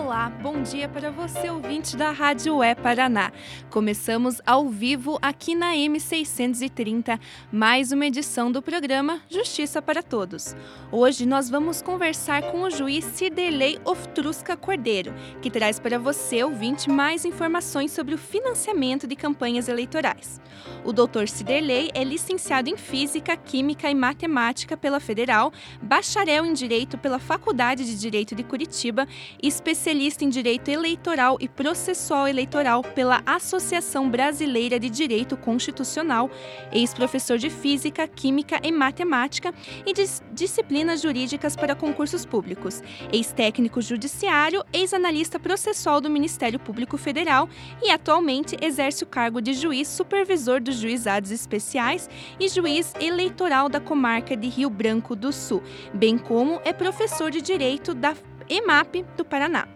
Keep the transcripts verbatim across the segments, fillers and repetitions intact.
Olá, bom dia para você, ouvinte da Rádio E Paraná. Começamos ao vivo aqui na M seiscentos e trinta, mais uma edição do programa Justiça para Todos. Hoje nós vamos conversar com o juiz Ciderley Oftrusca Cordeiro, que traz para você, ouvinte, mais informações sobre o financiamento de campanhas eleitorais. O doutor Ciderley é licenciado em Física, Química e Matemática pela Federal, bacharel em Direito pela Faculdade de Direito de Curitiba e especialista em Direito Eleitoral e Processual Eleitoral pela Associação Brasileira de Direito Constitucional, ex-professor de Física, Química e Matemática e dis- disciplinas jurídicas para concursos públicos, ex-técnico judiciário, ex-analista processual do Ministério Público Federal e atualmente exerce o cargo de juiz supervisor dos juizados especiais e juiz eleitoral da comarca de Rio Branco do Sul, bem como é professor de Direito da E M A P do Paraná.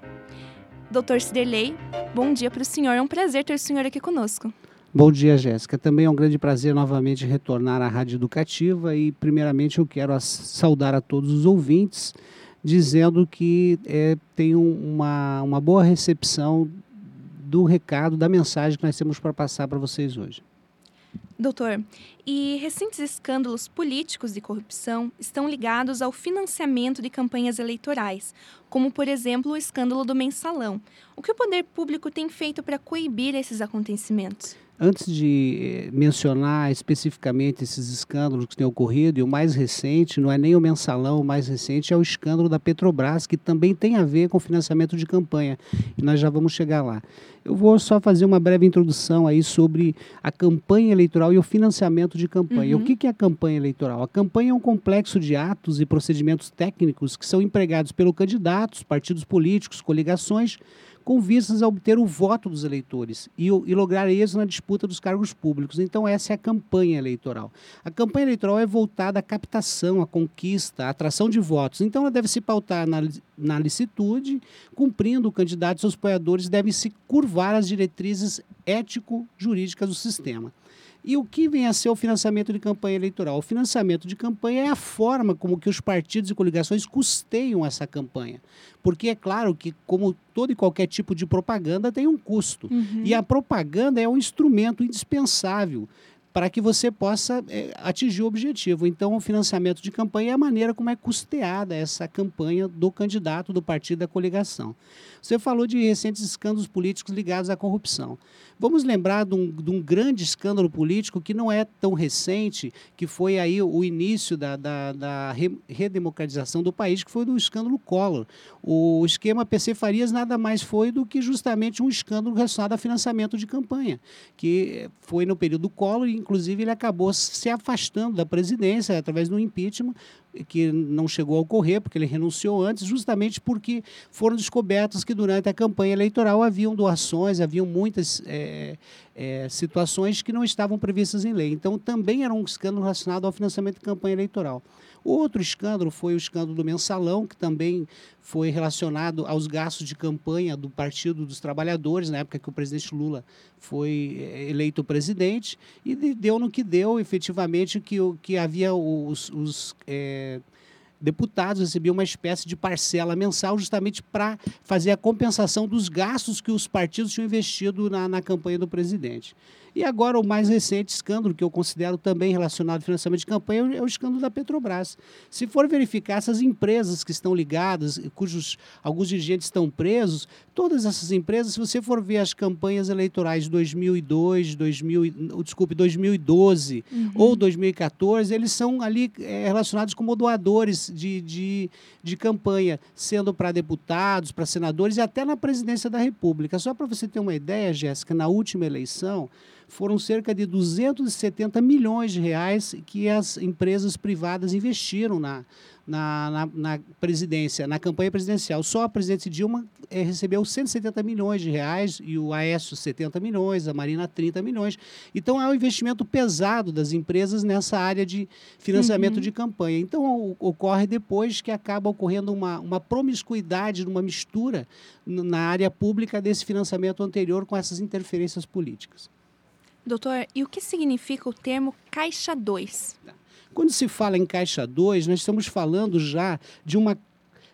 doutor Ciderley, bom dia para o senhor. É um prazer ter o senhor aqui conosco. Bom dia, Jéssica. Também é um grande prazer novamente retornar à Rádio Educativa e, primeiramente, eu quero saudar a todos os ouvintes, dizendo que é, tenho uma, uma boa recepção do recado, da mensagem que nós temos para passar para vocês hoje. Doutor, e recentes escândalos políticos de corrupção estão ligados ao financiamento de campanhas eleitorais, como, por exemplo, o escândalo do Mensalão. O que o poder público tem feito para coibir esses acontecimentos? Antes de eh, mencionar especificamente esses escândalos que têm ocorrido, e o mais recente, não é nem o Mensalão, o mais recente é o escândalo da Petrobras, que também tem a ver com financiamento de campanha, e nós já vamos chegar lá. Eu vou só fazer uma breve introdução aí sobre a campanha eleitoral e o financiamento de campanha. Uhum. O que é a campanha eleitoral? A campanha é um complexo de atos e procedimentos técnicos que são empregados pelos candidatos, partidos políticos, coligações, com vistas a obter o voto dos eleitores e, e lograr êxito na disputa dos cargos públicos. Então, essa é a campanha eleitoral. A campanha eleitoral é voltada à captação, à conquista, à atração de votos. Então, ela deve se pautar na, na licitude, cumprindo o candidato e seus apoiadores devem se curvar às diretrizes ético-jurídicas do sistema. E o que vem a ser o financiamento de campanha eleitoral? O financiamento de campanha é a forma como que os partidos e coligações custeiam essa campanha. Porque é claro que, como todo e qualquer tipo de propaganda, tem um custo. Uhum. E a propaganda é um instrumento indispensável para que você possa é, atingir o objetivo. Então, o financiamento de campanha é a maneira como é custeada essa campanha do candidato, do partido, da coligação. Você falou de recentes escândalos políticos ligados à corrupção. Vamos lembrar de um, de um grande escândalo político que não é tão recente, que foi aí o início da, da, da redemocratização do país, que foi do escândalo Collor. O esquema P C Farias nada mais foi do que justamente um escândalo relacionado a financiamento de campanha, que foi no período Collor e, inclusive, ele acabou se afastando da presidência através do impeachment, que não chegou a ocorrer, porque ele renunciou antes, justamente porque foram descobertos que durante a campanha eleitoral haviam doações, haviam muitas é, é, situações que não estavam previstas em lei. Então, também era um escândalo relacionado ao financiamento de campanha eleitoral. Outro escândalo foi o escândalo do Mensalão, que também foi relacionado aos gastos de campanha do Partido dos Trabalhadores, na época que o presidente Lula foi eleito presidente, e deu no que deu, efetivamente, que, que havia os, os é, deputados recebiam uma espécie de parcela mensal justamente para fazer a compensação dos gastos que os partidos tinham investido na, na campanha do presidente. E agora o mais recente escândalo, que eu considero também relacionado ao financiamento de campanha, é o escândalo da Petrobras. Se for verificar essas empresas que estão ligadas, cujos alguns dirigentes estão presos, todas essas empresas, se você for ver as campanhas eleitorais de dois mil e dois, dois mil, desculpe, dois mil e doze uhum. ou dois mil e quatorze, eles são ali é, relacionados como doadores de, de, de campanha, sendo para deputados, para senadores e até na presidência da República. Só para você ter uma ideia, Jéssica, na última eleição, foram cerca de duzentos e setenta milhões de reais que as empresas privadas investiram na, na, na, na presidência, na campanha presidencial. Só a presidente Dilma eh, recebeu cento e setenta milhões de reais e o Aécio setenta milhões, a Marina trinta milhões. Então, é um investimento pesado das empresas nessa área de financiamento uhum. de campanha. Então, o, ocorre depois que acaba ocorrendo uma, uma promiscuidade, uma mistura na área pública desse financiamento anterior com essas interferências políticas. Doutor, e o que significa o termo Caixa dois? Quando se fala em Caixa dois, nós estamos falando já de uma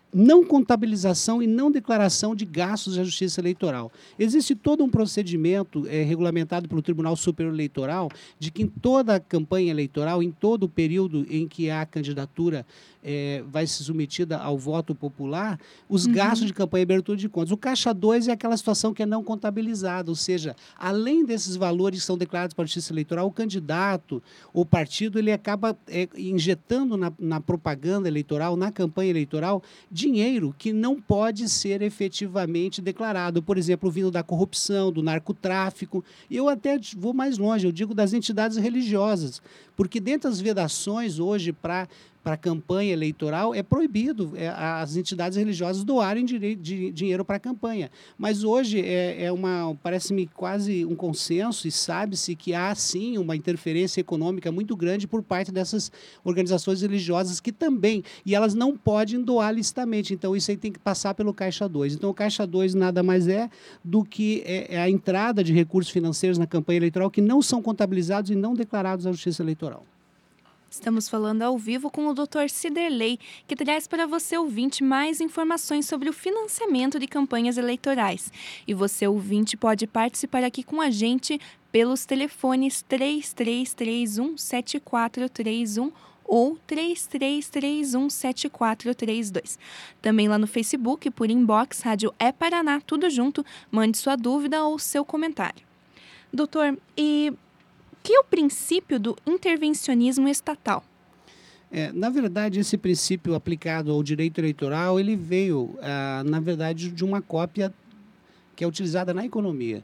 não contabilização e não declaração de gastos da Justiça Eleitoral. Existe todo um procedimento é, regulamentado pelo Tribunal Superior Eleitoral de que em toda a campanha eleitoral, em todo o período em que a candidatura é, vai ser submetida ao voto popular, os uhum. gastos de campanha e abertura de contas. O Caixa dois é aquela situação que é não contabilizada, ou seja, além desses valores que são declarados para a Justiça Eleitoral, o candidato ou partido ele acaba é, injetando na, na propaganda eleitoral, na campanha eleitoral, dinheiro que não pode ser efetivamente declarado. Por exemplo, vindo da corrupção, do narcotráfico. E eu até vou mais longe, eu digo das entidades religiosas, porque dentro das vedações hoje para para a campanha eleitoral, é proibido é, as entidades religiosas doarem direi- de, dinheiro para a campanha. Mas hoje é, é uma, parece-me quase um consenso e sabe-se que há, sim, uma interferência econômica muito grande por parte dessas organizações religiosas que também, e elas não podem doar licitamente, então isso aí tem que passar pelo Caixa dois. Então o Caixa dois nada mais é do que é, é a entrada de recursos financeiros na campanha eleitoral que não são contabilizados e não declarados à Justiça Eleitoral. Estamos falando ao vivo com o doutor Ciderley, que traz para você, ouvinte, mais informações sobre o financiamento de campanhas eleitorais. E você, ouvinte, pode participar aqui com a gente pelos telefones três três três um, sete quatro três um ou três três três um, sete quatro três dois. Também lá no Facebook, por inbox, Rádio É Paraná, tudo junto, mande sua dúvida ou seu comentário. Doutor, e que é o princípio do intervencionismo estatal? É, na verdade, esse princípio aplicado ao direito eleitoral, ele veio, ah, na verdade, de uma cópia que é utilizada na economia.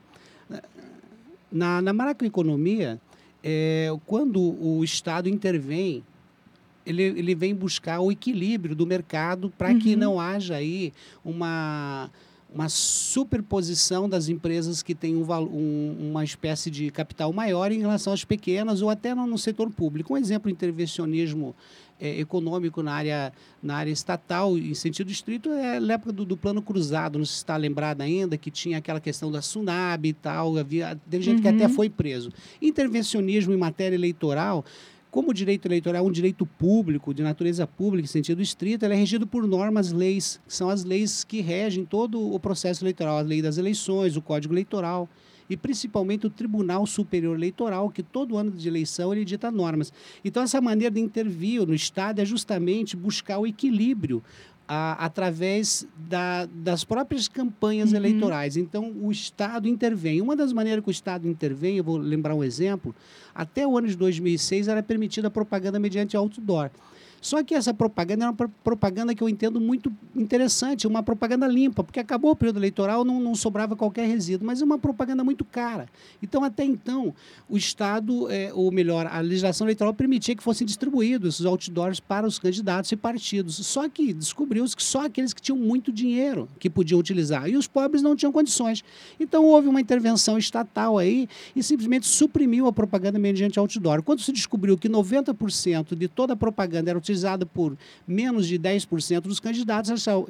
Na, na macroeconomia, é, quando o Estado intervém, ele, ele vem buscar o equilíbrio do mercado para uhum. que não haja aí uma... uma superposição das empresas que têm um, um, uma espécie de capital maior em relação às pequenas ou até no, no setor público. Um exemplo de intervencionismo é, econômico na área, na área estatal, em sentido estrito, é na época do, do Plano Cruzado, não se está lembrado ainda, que tinha aquela questão da Sunab e tal, havia, teve gente uhum. que até foi preso. Intervencionismo em matéria eleitoral, como o direito eleitoral é um direito público, de natureza pública, em sentido estrito, ele é regido por normas, leis, que são as leis que regem todo o processo eleitoral, a lei das eleições, o Código Eleitoral e principalmente o Tribunal Superior Eleitoral, que todo ano de eleição ele dita normas. Então, essa maneira de intervir no Estado é justamente buscar o equilíbrio A, através da, das próprias campanhas uhum. eleitorais. Então, o Estado intervém. Uma das maneiras que o Estado intervém, eu vou lembrar um exemplo, até o ano de dois mil e seis era permitida a propaganda mediante outdoor. Só que essa propaganda é uma propaganda que eu entendo muito interessante, uma propaganda limpa, porque acabou o período eleitoral, não, não sobrava qualquer resíduo, mas é uma propaganda muito cara. Então, até então, o Estado, é, ou melhor, a legislação eleitoral permitia que fossem distribuídos esses outdoors para os candidatos e partidos. Só que descobriu-se que só aqueles que tinham muito dinheiro que podiam utilizar, e os pobres não tinham condições. Então, houve uma intervenção estatal aí e simplesmente suprimiu a propaganda mediante outdoor. Quando se descobriu que noventa por cento de toda a propaganda era utilizada utilizada por menos de dez por cento dos candidatos, o,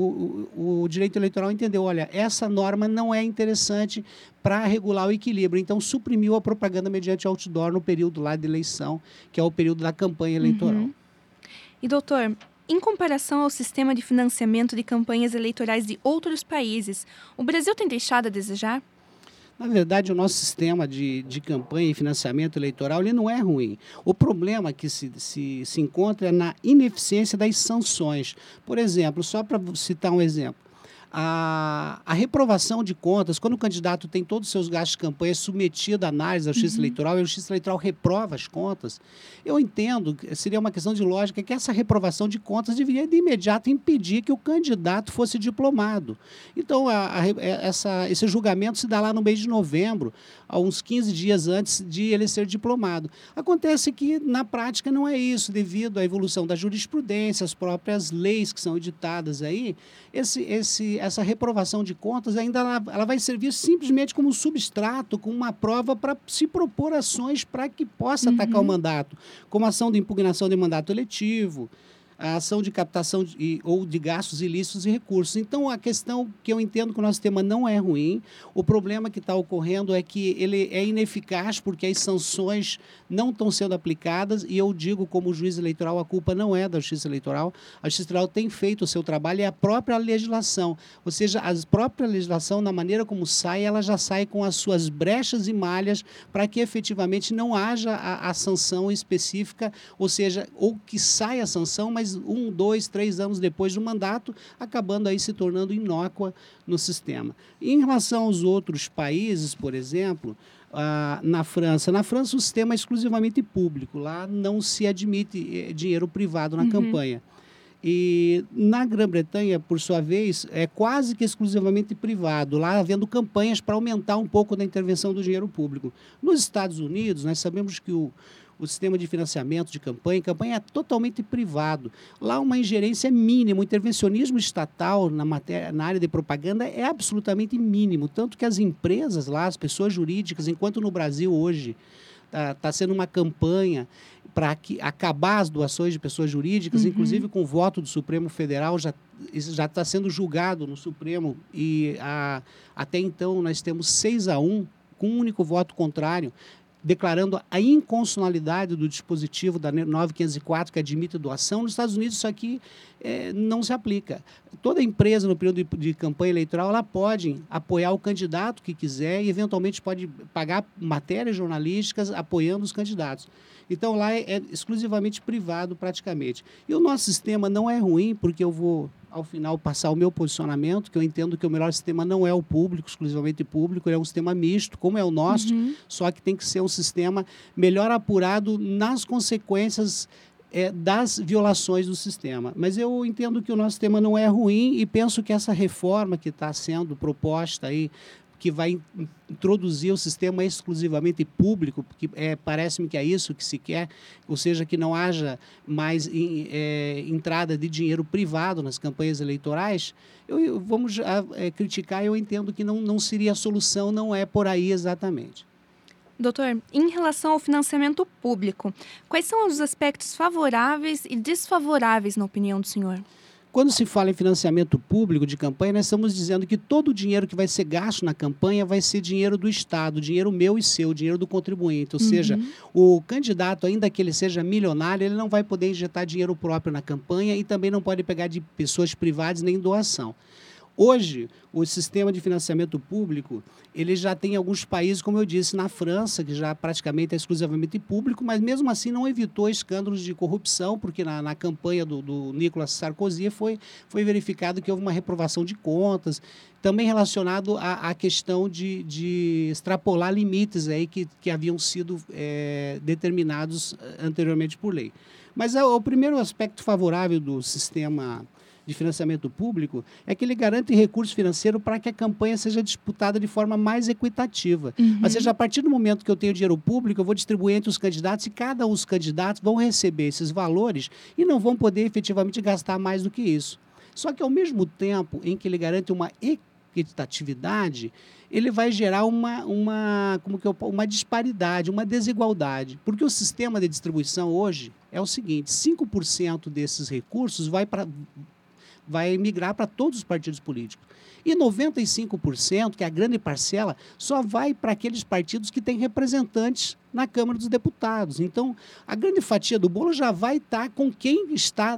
o, o direito eleitoral entendeu, olha, essa norma não é interessante para regular o equilíbrio, então suprimiu a propaganda mediante outdoor no período lá de eleição, que é o período da campanha eleitoral. Uhum. E, doutor, em comparação ao sistema de financiamento de campanhas eleitorais de outros países, o Brasil tem deixado a desejar? Na verdade, o nosso sistema de, de campanha e financiamento eleitoral ele não é ruim. O problema que se, se, se encontra é na ineficiência das sanções. Por exemplo, só para citar um exemplo, a, a reprovação de contas, quando o candidato tem todos os seus gastos de campanha submetido à análise da Justiça uhum. Eleitoral e a Justiça Eleitoral reprova as contas, eu entendo, seria uma questão de lógica, que essa reprovação de contas deveria de imediato impedir que o candidato fosse diplomado. Então, a, a, essa, esse julgamento se dá lá no mês de novembro, a uns quinze dias antes de ele ser diplomado. Acontece que, na prática, não é isso, devido à evolução da jurisprudência, as próprias leis que são editadas aí, esse, esse, essa reprovação de contas ainda ela, ela vai servir simplesmente como um substrato, como uma prova para se propor ações para que possa uhum. atacar o mandato, como ação de impugnação de mandato eletivo, a ação de captação de, ou de gastos ilícitos e recursos. Então, a questão que eu entendo que o nosso sistema não é ruim, o problema que está ocorrendo é que ele é ineficaz porque as sanções não estão sendo aplicadas, e eu digo, como juiz eleitoral, a culpa não é da Justiça Eleitoral. A Justiça Eleitoral tem feito o seu trabalho, é a própria legislação. Ou seja, a própria legislação, na maneira como sai, ela já sai com as suas brechas e malhas para que efetivamente não haja a, a sanção específica, ou seja, ou que saia a sanção, mas um, dois, três anos depois do mandato, acabando aí se tornando inócua no sistema. Em relação aos outros países, por exemplo, ah, na França, na França o sistema é exclusivamente público, lá não se admite dinheiro privado na uhum. campanha. E na Grã-Bretanha, por sua vez, é quase que exclusivamente privado, lá havendo campanhas para aumentar um pouco da intervenção do dinheiro público. Nos Estados Unidos, nós sabemos que o O sistema de financiamento de campanha, campanha é totalmente privado. Lá uma ingerência é mínima, o intervencionismo estatal na, matéria, na área de propaganda é absolutamente mínimo, tanto que as empresas lá, as pessoas jurídicas, enquanto no Brasil hoje está tá sendo uma campanha para acabar as doações de pessoas jurídicas, uhum. inclusive com o voto do Supremo Federal, já já está sendo julgado no Supremo, e a, até então nós temos seis a um, com um único voto contrário, declarando a inconstitucionalidade do dispositivo da nove mil quinhentos e quatro, que admite doação. Nos Estados Unidos, isso aqui é, não se aplica. Toda empresa, no período de, de campanha eleitoral, ela pode apoiar o candidato que quiser e, eventualmente, pode pagar matérias jornalísticas apoiando os candidatos. Então, lá é, é exclusivamente privado, praticamente. E o nosso sistema não é ruim, porque eu vou, ao final, passar o meu posicionamento, que eu entendo que o melhor sistema não é o público, exclusivamente público, ele é um sistema misto, como é o nosso, uhum. só que tem que ser um sistema melhor apurado nas consequências é, das violações do sistema. Mas eu entendo que o nosso sistema não é ruim, e penso que essa reforma que está sendo proposta aí, que vai introduzir o sistema exclusivamente público, porque é, parece-me que é isso que se quer, ou seja, que não haja mais in, é, entrada de dinheiro privado nas campanhas eleitorais. Eu, eu, vamos é, criticar, eu entendo que não, não seria a solução, não é por aí exatamente. Doutor, em relação ao financiamento público, quais são os aspectos favoráveis e desfavoráveis, na opinião do senhor? Quando se fala em financiamento público de campanha, nós estamos dizendo que todo o dinheiro que vai ser gasto na campanha vai ser dinheiro do Estado, dinheiro meu e seu, dinheiro do contribuinte. Ou uhum. seja, o candidato, ainda que ele seja milionário, ele não vai poder injetar dinheiro próprio na campanha e também não pode pegar de pessoas privadas nem doação. Hoje, o sistema de financiamento público, ele já tem alguns países, como eu disse, na França, que já praticamente é exclusivamente público, mas mesmo assim não evitou escândalos de corrupção, porque na, na campanha do, do Nicolas Sarkozy foi, foi verificado que houve uma reprovação de contas, também relacionado à, à questão de, de extrapolar limites aí que, que haviam sido é, determinados anteriormente por lei. Mas a, o primeiro aspecto favorável do sistema de financiamento público é que ele garante recurso financeiro para que a campanha seja disputada de forma mais equitativa. Uhum. Ou seja, a partir do momento que eu tenho dinheiro público, eu vou distribuir entre os candidatos e cada um dos candidatos vão receber esses valores e não vão poder efetivamente gastar mais do que isso. Só que, ao mesmo tempo em que ele garante uma equitatividade, ele vai gerar uma, uma, como que eu, uma disparidade, uma desigualdade. Porque o sistema de distribuição hoje é o seguinte: cinco por cento desses recursos vai para... vai migrar para todos os partidos políticos. E noventa e cinco por cento, que é a grande parcela, só vai para aqueles partidos que têm representantes na Câmara dos Deputados. Então, a grande fatia do bolo já vai estar com quem está,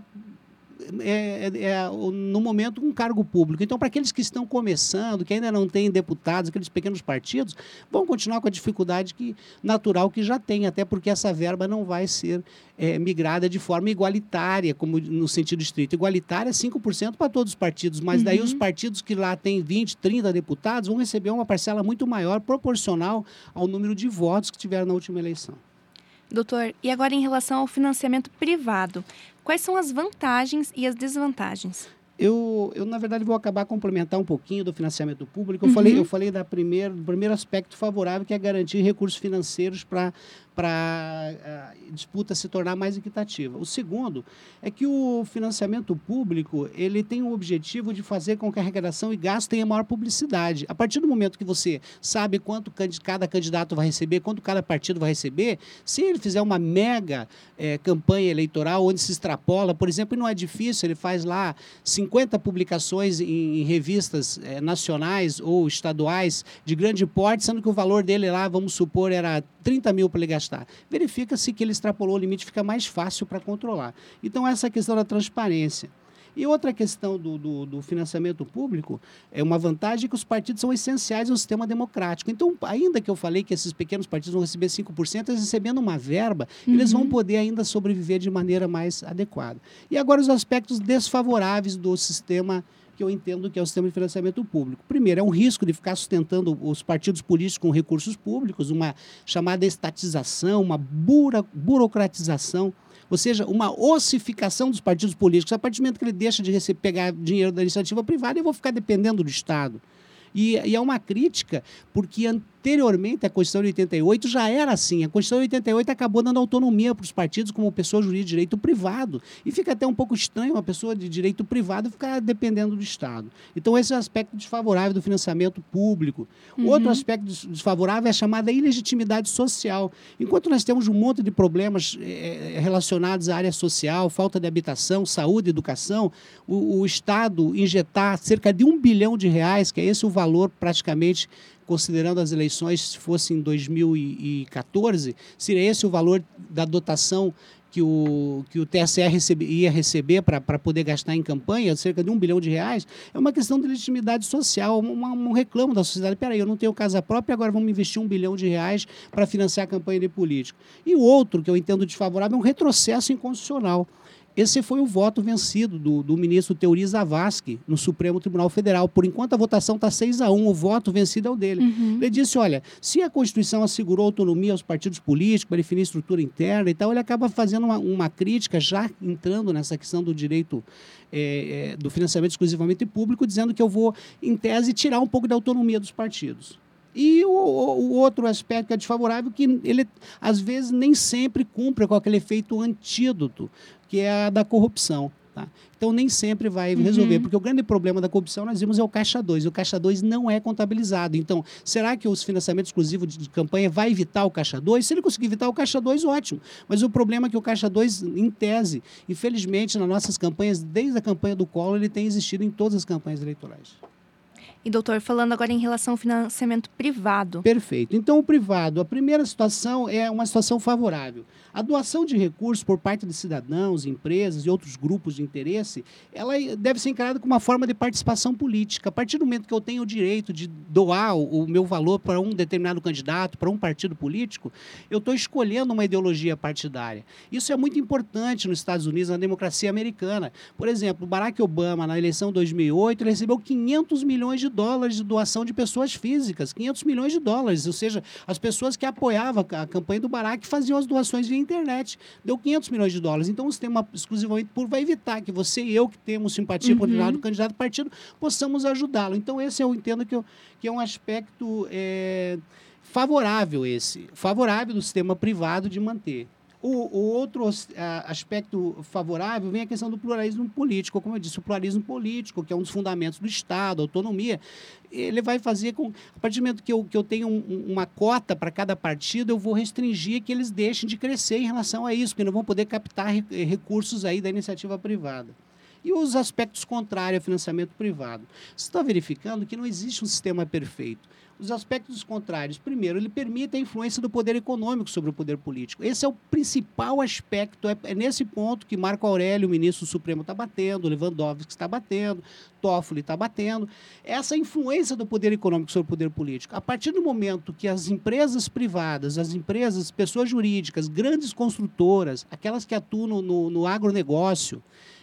é, é, no momento, um cargo público. Então, para aqueles que estão começando, que ainda não têm deputados, aqueles pequenos partidos, vão continuar com a dificuldade que, natural que já tem, até porque essa verba não vai ser É, migrada de forma igualitária, como no sentido estrito. Igualitária, cinco por cento para todos os partidos, mas uhum. daí os partidos que lá têm vinte, trinta deputados vão receber uma parcela muito maior, proporcional ao número de votos que tiveram na última eleição. Doutor, e agora em relação ao financiamento privado, quais são as vantagens e as desvantagens? Eu, eu, na verdade, vou acabar complementar um pouquinho do financiamento público. Eu, uhum. falei, eu falei da primeiro, do primeiro aspecto favorável, que é garantir recursos financeiros para para a disputa se tornar mais equitativa. O segundo é que o financiamento público ele tem o objetivo de fazer com que a arrecadação e gasto tenha maior publicidade. A partir do momento que você sabe quanto cada candidato vai receber, quanto cada partido vai receber, se ele fizer uma mega é, campanha eleitoral onde se extrapola, por exemplo, e não é difícil, ele faz lá cinquenta publicações em, em revistas é, nacionais ou estaduais de grande porte, sendo que o valor dele lá, vamos supor, era trinta mil para ele gastar. Verifica-se que ele extrapolou o limite, fica mais fácil para controlar. Então, essa é a questão da transparência. E outra questão do, do, do financiamento público é uma vantagem que os partidos são essenciais ao sistema democrático. Então, ainda que eu falei que esses pequenos partidos vão receber cinco por cento, eles recebendo uma verba, uhum. eles vão poder ainda sobreviver de maneira mais adequada. E agora os aspectos desfavoráveis do sistema que eu entendo que é o sistema de financiamento público. Primeiro, é um risco de ficar sustentando os partidos políticos com recursos públicos, uma chamada estatização, uma bura, burocratização, ou seja, uma ossificação dos partidos políticos. A partir do momento que ele deixa de receber, pegar dinheiro da iniciativa privada, eu vou ficar dependendo do Estado. E, e é uma crítica, porque anteriormente a Constituição de oitenta e oito já era assim. A Constituição de oitenta e oito acabou dando autonomia para os partidos como pessoa jurídica de direito privado. E fica até um pouco estranho uma pessoa de direito privado ficar dependendo do Estado. Então, esse é o aspecto desfavorável do financiamento público. Uhum. Outro aspecto desfavorável é a chamada ilegitimidade social. Enquanto nós temos um monte de problemas é, relacionados à área social, falta de habitação, saúde, educação, o, o Estado injetar cerca de um bilhão de reais, que é esse o valor praticamente, considerando as eleições, se fosse em dois mil e quatorze, seria esse o valor da dotação que o, que o T S E recebe, ia receber para poder gastar em campanha, cerca de um bilhão de reais, é uma questão de legitimidade social, um, um reclamo da sociedade. Peraí, eu não tenho casa própria, agora vamos investir um bilhão de reais para financiar a campanha de político. E o outro, que eu entendo desfavorável, é um retrocesso inconstitucional. Esse foi o voto vencido do, do ministro Teori Zavascki no Supremo Tribunal Federal. Por enquanto, a votação está seis a um, o voto vencido é o dele. Uhum. Ele disse, olha, se a Constituição assegurou autonomia aos partidos políticos para definir estrutura interna e tal, ele acaba fazendo uma, uma crítica, já entrando nessa questão do direito é, é, do financiamento exclusivamente público, dizendo que eu vou, em tese, tirar um pouco da autonomia dos partidos. E o, o outro aspecto que é desfavorável, que ele, às vezes, nem sempre cumpre com aquele efeito antídoto, que é a da corrupção. Tá? Então, nem sempre vai resolver, uhum. porque o grande problema da corrupção, nós vimos, é o Caixa dois. E o Caixa dois não é contabilizado. Então, será que os financiamentos exclusivos de campanha vai evitar o Caixa dois? Se ele conseguir evitar o Caixa dois, ótimo. Mas o problema é que o Caixa dois, em tese, infelizmente, nas nossas campanhas, desde a campanha do Collor, ele tem existido em todas as campanhas eleitorais. E, doutor, falando agora em relação ao financiamento privado. Perfeito. Então, o privado, a primeira situação é uma situação favorável. A doação de recursos por parte de cidadãos, empresas e outros grupos de interesse, ela deve ser encarada como uma forma de participação política. A partir do momento que eu tenho o direito de doar o, o meu valor para um determinado candidato, para um partido político, eu estou escolhendo uma ideologia partidária. Isso é muito importante nos Estados Unidos, na democracia americana. Por exemplo, Barack Obama, na eleição de dois mil e oito, ele recebeu quinhentos milhões de dólares de doação de pessoas físicas, quinhentos milhões de dólares, ou seja, as pessoas que apoiavam a campanha do Barack faziam as doações via internet, deu quinhentos milhões de dólares. Então, o sistema exclusivamente público vai evitar que você e eu, que temos simpatia uhum. por determinado candidato partido, possamos ajudá-lo. Então, esse eu entendo que, eu, que é um aspecto é, favorável, esse, favorável do sistema privado de manter. O, o outro uh, aspecto favorável vem a questão do pluralismo político. Como eu disse, o pluralismo político, que é um dos fundamentos do Estado, a autonomia, ele vai fazer com... A partir do momento que eu, que eu tenho um, uma cota para cada partido, eu vou restringir que eles deixem de crescer em relação a isso, porque não vão poder captar re, recursos aí da iniciativa privada. E os aspectos contrários ao financiamento privado. Você está verificando que não existe um sistema perfeito. Os aspectos contrários, primeiro, ele permite a influência do poder econômico sobre o poder político. Esse é o principal aspecto, é, é nesse ponto que Marco Aurélio, o ministro do Supremo, está batendo, Lewandowski está batendo, Toffoli está batendo. Essa influência do poder econômico sobre o poder político. A partir do momento que as empresas privadas, as empresas, pessoas jurídicas, grandes construtoras, aquelas que atuam no, no agronegócio,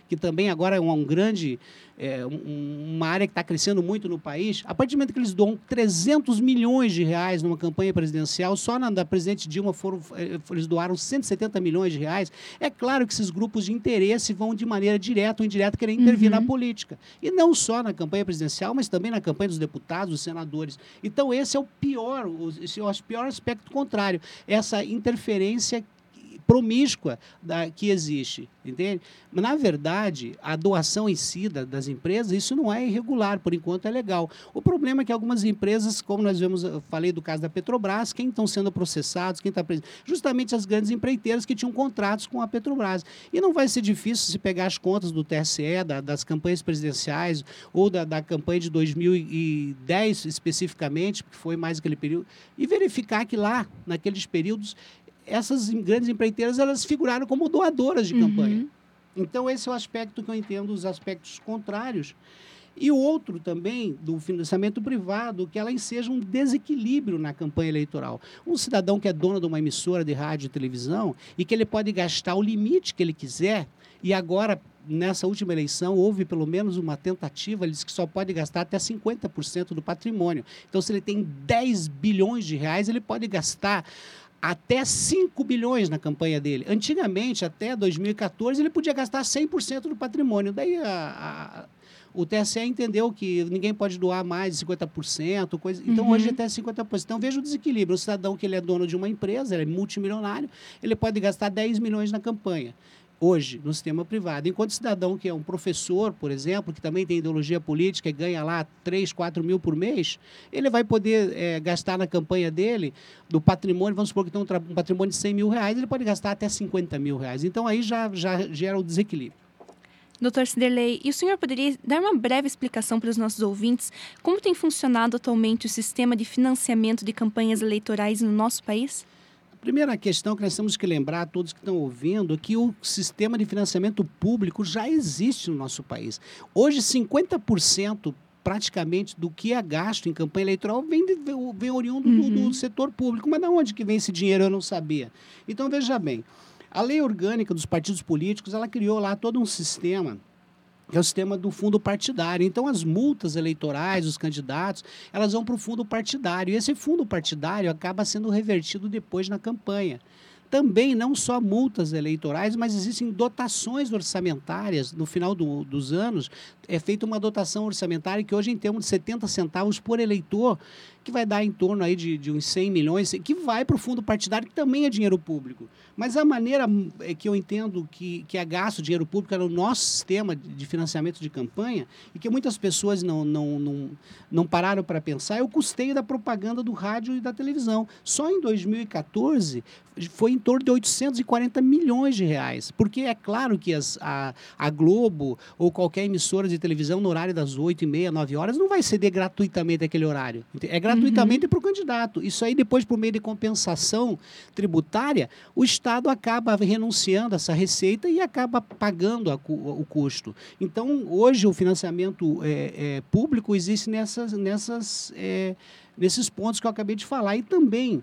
que também agora é um, um grande, é, um, uma área que está crescendo muito no país, a partir do momento que eles doam trezentos milhões de reais numa campanha presidencial, só na da presidente Dilma foram, eles doaram cento e setenta milhões de reais, é claro que esses grupos de interesse vão de maneira direta ou indireta querer intervir uhum. na política. E não só na campanha presidencial, mas também na campanha dos deputados, dos senadores. Então, esse é o pior, esse é o pior aspecto contrário, essa interferência promíscua da, que existe, entende? Mas, na verdade, a doação em si da, das empresas, isso não é irregular, por enquanto é legal. O problema é que algumas empresas, como nós vemos, eu falei do caso da Petrobras, quem estão sendo processados, quem está preso, justamente as grandes empreiteiras que tinham contratos com a Petrobras. E não vai ser difícil se pegar as contas do T S E, da, das campanhas presidenciais, ou da, da campanha de dois mil e dez especificamente, que foi mais aquele período, e verificar que lá, naqueles períodos, essas grandes empreiteiras, elas figuraram como doadoras de campanha. Uhum. Então, esse é o aspecto que eu entendo, os aspectos contrários. E o outro também, do financiamento privado, que ela enseja um desequilíbrio na campanha eleitoral. Um cidadão que é dono de uma emissora de rádio e televisão e que ele pode gastar o limite que ele quiser, e agora, nessa última eleição, houve pelo menos uma tentativa, ele disse que só pode gastar até cinquenta por cento do patrimônio. Então, se ele tem dez bilhões de reais, ele pode gastar até cinco bilhões na campanha dele. Antigamente, até dois mil e quatorze, ele podia gastar cem por cento do patrimônio. Daí a, a, o T S E entendeu que ninguém pode doar mais de cinquenta por cento. Coisa... Então, uhum. hoje até cinquenta por cento. Então, veja o desequilíbrio. O cidadão que ele é dono de uma empresa, ele é multimilionário, ele pode gastar dez milhões na campanha. Hoje, no sistema privado. Enquanto o cidadão que é um professor, por exemplo, que também tem ideologia política e ganha lá três, quatro mil por mês, ele vai poder é, gastar na campanha dele, do patrimônio, vamos supor que tem um, um patrimônio de cem mil reais, ele pode gastar até cinquenta mil reais. Então, aí já, já gera o desequilíbrio. doutor Ciderley, e o senhor poderia dar uma breve explicação para os nossos ouvintes como tem funcionado atualmente o sistema de financiamento de campanhas eleitorais no nosso país? Primeira questão que nós temos que lembrar, todos que estão ouvindo, é que o sistema de financiamento público já existe no nosso país. Hoje, cinquenta por cento praticamente do que é gasto em campanha eleitoral vem, de, vem oriundo uhum. do, do setor público. Mas de onde que vem esse dinheiro? Eu não sabia. Então, veja bem, a lei orgânica dos partidos políticos, ela criou lá todo um sistema, que é o sistema do fundo partidário. Então, as multas eleitorais dos candidatos, elas vão para o fundo partidário. E esse fundo partidário acaba sendo revertido depois na campanha. Também, não só multas eleitorais, mas existem dotações orçamentárias. No final do, dos anos, é feita uma dotação orçamentária que hoje, em termos de setenta centavos por eleitor, que vai dar em torno aí de, de uns cem milhões, que vai para o fundo partidário, que também é dinheiro público. Mas a maneira que eu entendo que, que é gasto dinheiro público é no nosso sistema de financiamento de campanha, e que muitas pessoas não, não, não, não pararam para pensar, é o custeio da propaganda do rádio e da televisão. Só em dois mil e quatorze foi em torno de oitocentos e quarenta milhões de reais. Porque é claro que as, a, a Globo ou qualquer emissora de televisão no horário das oito e meia, nove horas, não vai ceder gratuitamente aquele horário. É gratuitamente uhum. para o candidato. Isso aí, depois, por meio de compensação tributária, o Estado acaba renunciando a essa receita e acaba pagando a, o custo. Então, hoje, o financiamento é, é, público existe nessas, nessas, é, nesses pontos que eu acabei de falar. E também,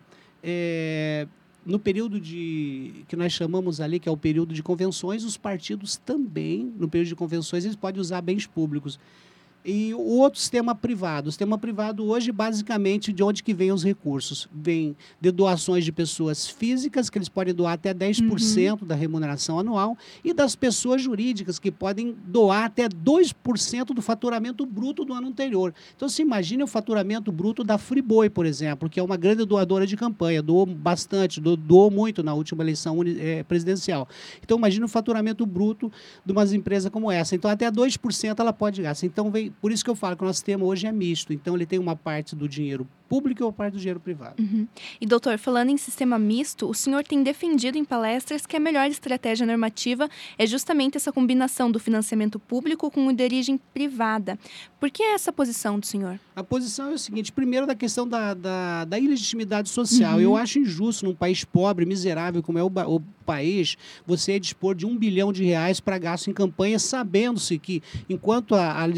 é, no período de, que nós chamamos ali, que é o período de convenções, os partidos também, no período de convenções, eles podem usar bens públicos. E o outro sistema privado. O sistema privado hoje, basicamente, de onde que vem os recursos? Vem de doações de pessoas físicas, que eles podem doar até dez por cento uhum. da remuneração anual, e das pessoas jurídicas, que podem doar até dois por cento do faturamento bruto do ano anterior. Então, se imagine o faturamento bruto da Friboi, por exemplo, que é uma grande doadora de campanha, doou bastante, do, doou muito na última eleição é, presidencial. Então, imagine o faturamento bruto de uma empresa como essa. Então, até dois por cento ela pode gastar. Então, vem por isso que eu falo que o nosso sistema hoje é misto. Então, ele tem uma parte do dinheiro público e uma parte do dinheiro privado. Uhum. E, doutor, falando em sistema misto, o senhor tem defendido em palestras que a melhor estratégia normativa é justamente essa combinação do financiamento público com o de origem privada. Por que essa posição do senhor? A posição é o seguinte, primeiro da questão da, da, da ilegitimidade social. Uhum. Eu acho injusto num país pobre, miserável como é o, o país, você dispor de um bilhão de reais para gasto em campanha, sabendo-se que, enquanto a, a legislação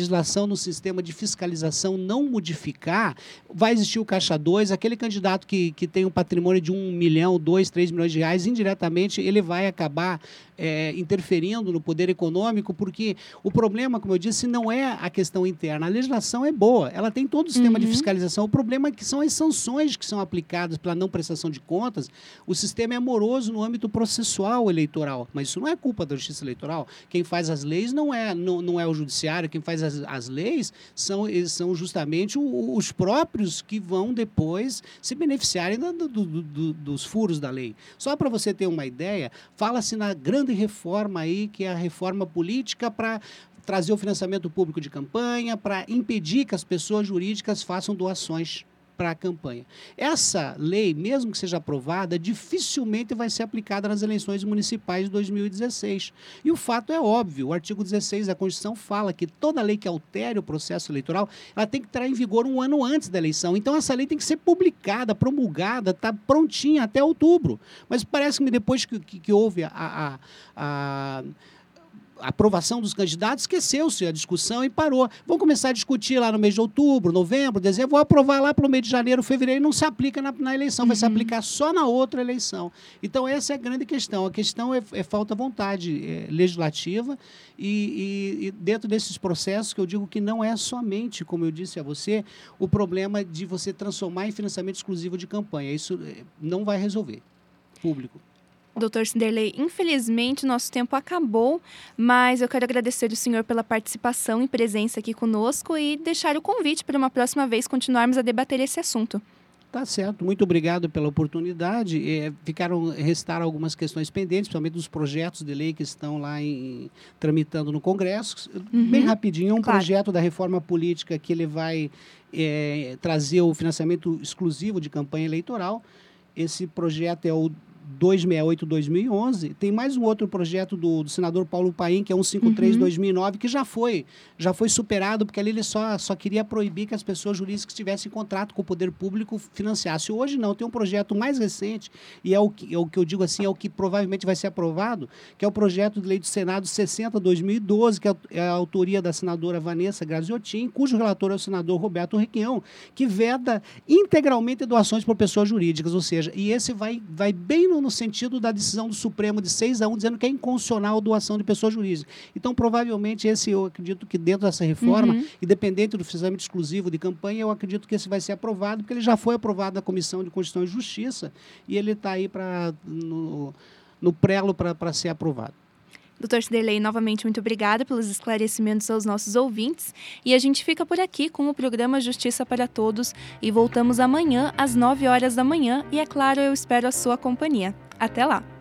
alteração no sistema de fiscalização não modificar, vai existir o Caixa dois, aquele candidato que, que tem um patrimônio de um milhão, dois, três milhões de reais, indiretamente ele vai acabar é, interferindo no poder econômico, porque o problema, como eu disse, não é a questão interna. A legislação é boa, ela tem todo o sistema uhum. de fiscalização. O problema é que são as sanções que são aplicadas pela não prestação de contas. O sistema é moroso no âmbito processual eleitoral, mas isso não é culpa da Justiça Eleitoral. Quem faz as leis não é, não, não é o judiciário, quem faz as, as leis são, são justamente o, os próprios que vão depois se beneficiarem do, do, do, do, dos furos da lei. Só para você ter uma ideia, fala-se na grande reforma aí, que é a reforma política para trazer o financiamento público de campanha, para impedir que as pessoas jurídicas façam doações para a campanha. Essa lei, mesmo que seja aprovada, dificilmente vai ser aplicada nas eleições municipais de dois mil e dezesseis. E o fato é óbvio, o artigo dezesseis da Constituição fala que toda lei que altere o processo eleitoral, ela tem que estar em vigor um ano antes da eleição. Então, essa lei tem que ser publicada, promulgada, está prontinha até outubro. Mas parece que depois que, que, que houve a... a, a a aprovação dos candidatos, esqueceu-se a discussão e parou. Vão começar a discutir lá no mês de outubro, novembro, dezembro, vão aprovar lá para o mês de janeiro, fevereiro, e não se aplica na, na eleição, uhum. vai se aplicar só na outra eleição. Então, essa é a grande questão. A questão é, é falta de vontade é, legislativa e, e, e dentro desses processos que eu digo que não é somente, como eu disse a você, o problema de você transformar em financiamento exclusivo de campanha. Isso não vai resolver. Público. doutor Cinderley, infelizmente nosso tempo acabou, mas eu quero agradecer o senhor pela participação e presença aqui conosco e deixar o convite para uma próxima vez continuarmos a debater esse assunto. Tá certo, muito obrigado pela oportunidade. É, ficaram, restaram algumas questões pendentes, principalmente dos projetos de lei que estão lá em, tramitando no Congresso. Uhum. Bem rapidinho, um claro. projeto da reforma política que ele vai é, trazer o financiamento exclusivo de campanha eleitoral. Esse projeto é o duzentos e sessenta e oito, dois mil e onze, tem mais um outro projeto do, do senador Paulo Paim, que é cento e cinquenta e três, dois mil e nove, que já foi, já foi superado, porque ali ele só, só queria proibir que as pessoas jurídicas tivessem contrato com o poder público financiassem. Hoje não, tem um projeto mais recente, e é o que, é o que eu digo assim, é o que provavelmente vai ser aprovado, que é o projeto de lei do Senado sessenta, dois mil e doze, que é a autoria da senadora Vanessa Graziotin, cujo relator é o senador Roberto Requião, que veda integralmente doações por pessoas jurídicas, ou seja, e esse vai, vai bem no, no sentido da decisão do Supremo de seis a um, dizendo que é inconstitucional a doação de pessoas jurídicas. Então, provavelmente, esse eu acredito que dentro dessa reforma, uhum. independente do financiamento exclusivo de campanha, eu acredito que esse vai ser aprovado, porque ele já foi aprovado na Comissão de Constituição e Justiça e ele está aí pra, no, no prelo para ser aprovado. doutor Cinderley, novamente, muito obrigada pelos esclarecimentos aos nossos ouvintes. E a gente fica por aqui com o programa Justiça para Todos e voltamos amanhã às nove horas da manhã. E, é claro, eu espero a sua companhia. Até lá!